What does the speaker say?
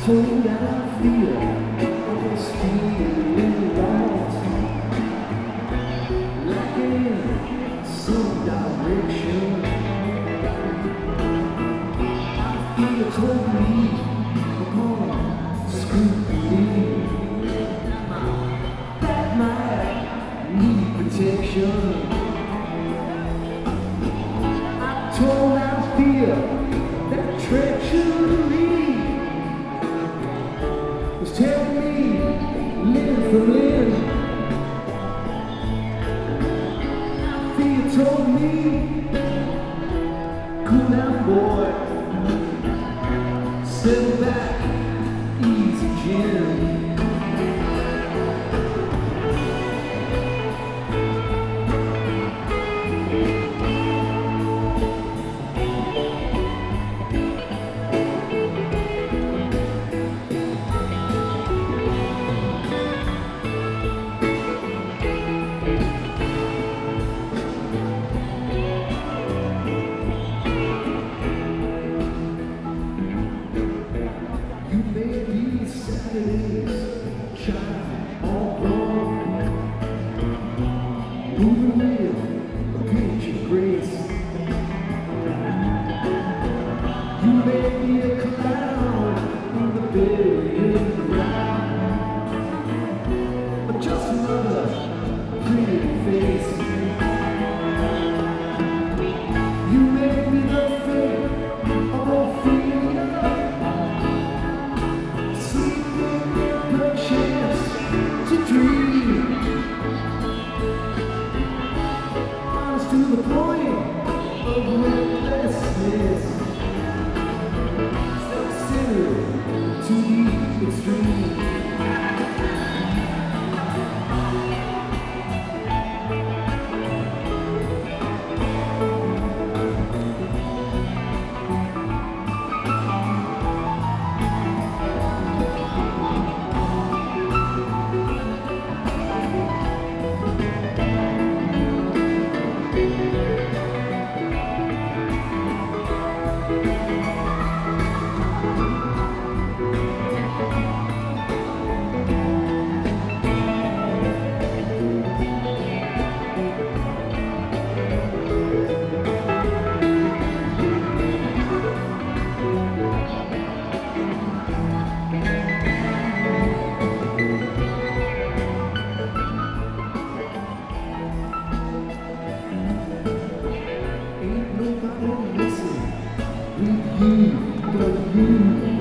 told how I feel, I'm stealing right, like in some direction. I feel told me upon scrutiny that might need protection. I told how I feel that treachery was telling me limb from limb. Fear told me, cool down boy, settle back, easy Jim. Saturdays shine all wrong, moving with a pinch of grace. You made me a clown in the burial ground, but just another pretty face. You made me the fate of Ophelia, to dream, honest to the point of recklessness, self-centered to the extreme. Ain't nobody messing with you but you.